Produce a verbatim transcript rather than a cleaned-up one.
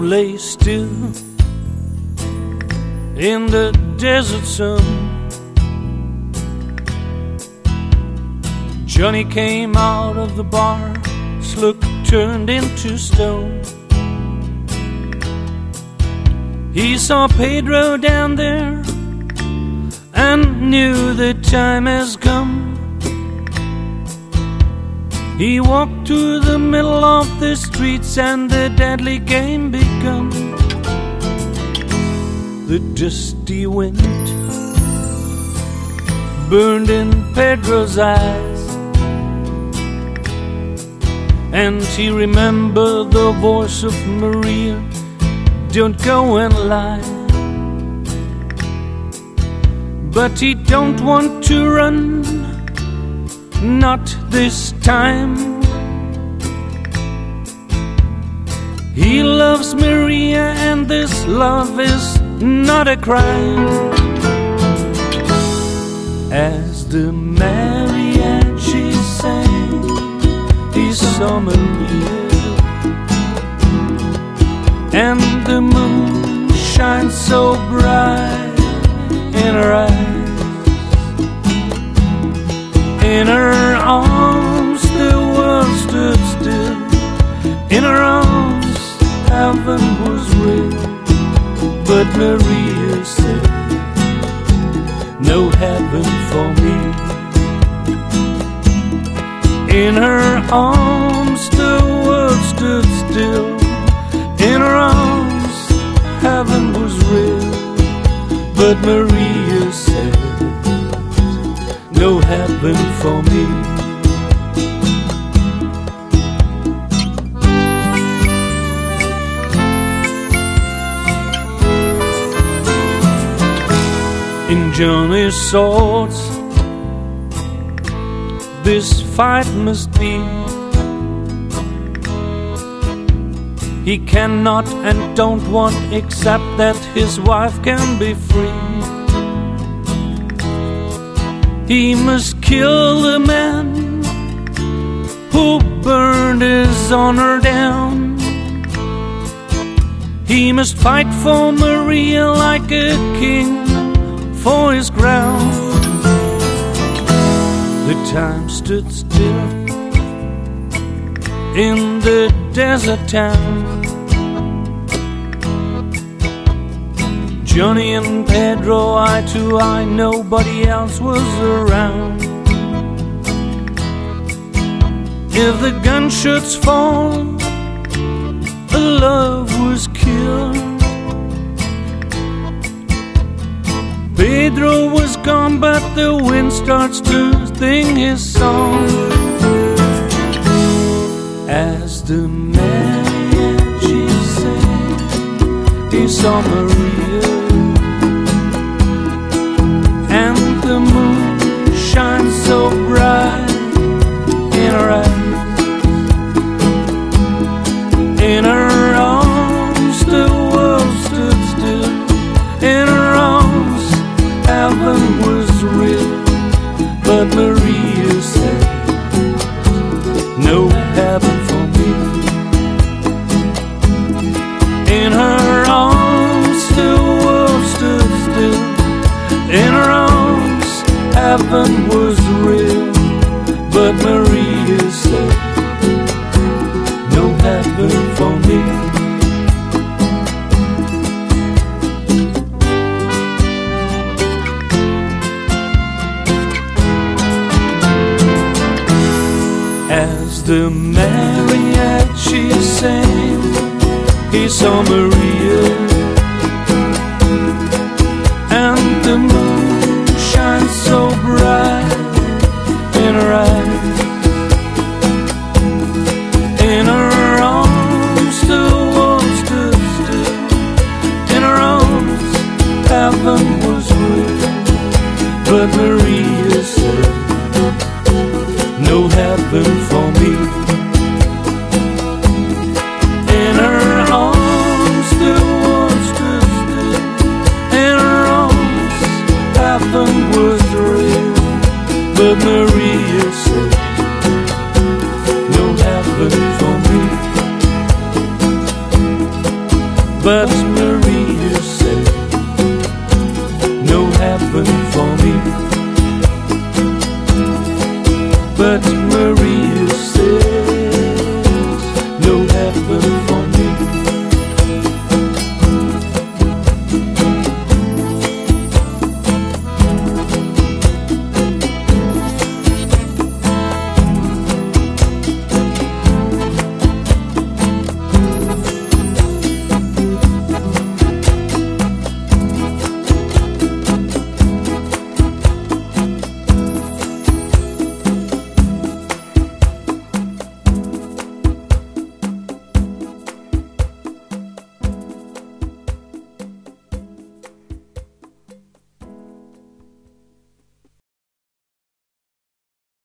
lay still in the desert sun. Johnny came out of the bar, his look turned into stone. He saw Pedro down there and knew the time has come. He walked to the middle of the streets and the deadly game begun. The dusty wind burned in Pedro's eyes, and he remembered the voice of Maria, "Don't go and lie." But he don't want to run, not this time. He loves Maria and this love is not a crime. As the mariachi sang, he saw Maria, and the moon shines so bright in her eyes. In her arms the world stood still. In her arms heaven was real. But Maria said, "No heaven for me." In her arms the world stood still. In her arms heaven was real. But Maria said, "No heaven for me." In Johnny's thoughts, this fight must be. He cannot and don't want except that his wife can be free. He must kill the man who burned his honor down. He must fight for Maria like a king for his crown. The time stood still in the desert town. Johnny and Pedro, eye to eye, nobody else was around. If the gunshots fall, the love was killed. Pedro was gone, but the wind starts to sing his song. As the mariachi sang, he saw Maria, and the moon shines so bright in her eyes. In her arms the world stood still. In her arms heaven was real. But Maria said, "No heaven for me." In her arms the world stood still. In her arms heaven was real. But Maria said, "No heaven for me." As the mariachi sang, he saw Maria, and the moon shines so bright in her eyes. In her arms the world stood still. In her arms heaven was real. But Maria said, "No heaven for me." In her arms the But Maria said, no heaven for me. But Maria says, no heaven for me.